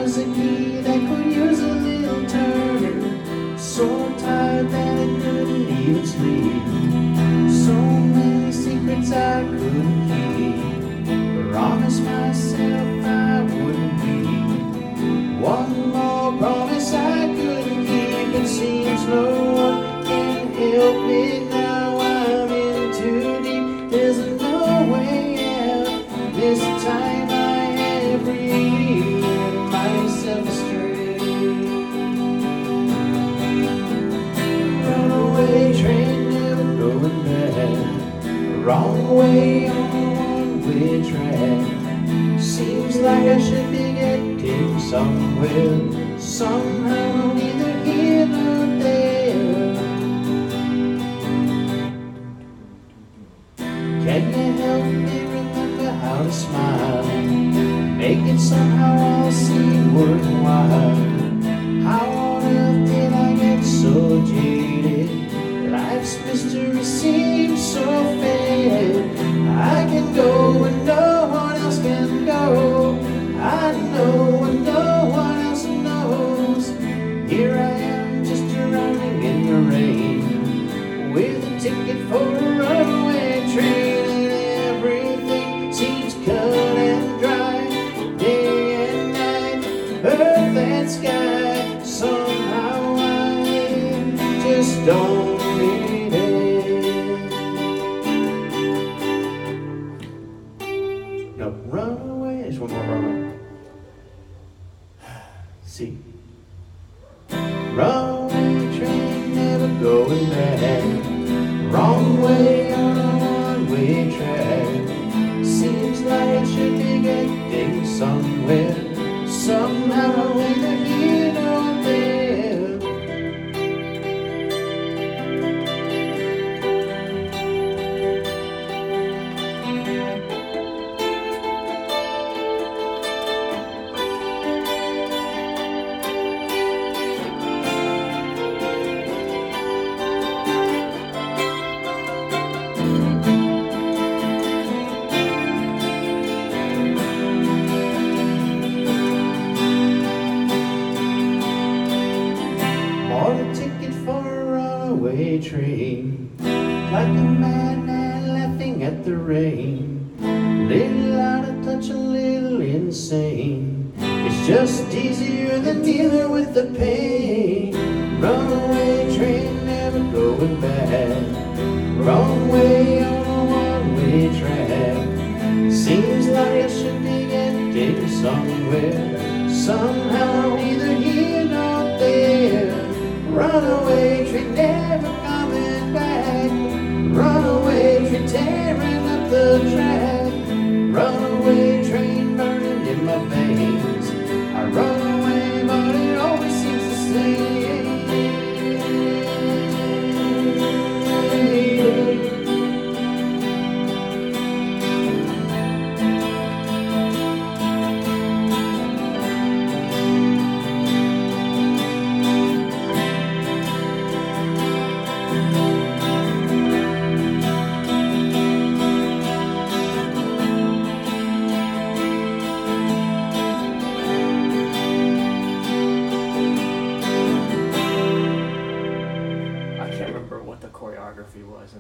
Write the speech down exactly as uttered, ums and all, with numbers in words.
was a key that could use a little turning. So tired that I couldn't even sleep. So many secrets I couldn't keep. Promised myself I wouldn't be. One more promise I couldn't keep. It seems no one can help me now. I'm in too deep. There's no way out. This time I have read myself straight. Runaway train, never going back. Wrong way on a one-way track. Seems like I should be getting somewhere. Somehow neither here nor there. Can you help me remember how to smile? Make it somehow all seem worthwhile. How on earth did I get so jaded? Life's mystery seems so faded. I can go and no one else can go. I know and no one else knows. Here I am just drowning in the rain, with a ticket for a runaway train. And everything seems cut and dry, day and night, earth and sky. Somehow I just don't need it. No, run away. There's one more run. See. Runaway train, never going back. Wrong way on a one-way track. Seems like I should be getting somewhere. Somehow neither here nor there. Bought a ticket for a runaway train, like a madman laughing at the rain. Little out of touch, a little insane. It's just easier than dealing with the pain. Runaway train, never going back. Wrong way on a one-way track. Seems like I should be getting somewhere. Somehow neither here nor there. Runaway train, never coming back. Runaway train, tearing up the track. Runaway train, burning in my veins. I run away, but it always seems the same. I can't remember what the choreography was.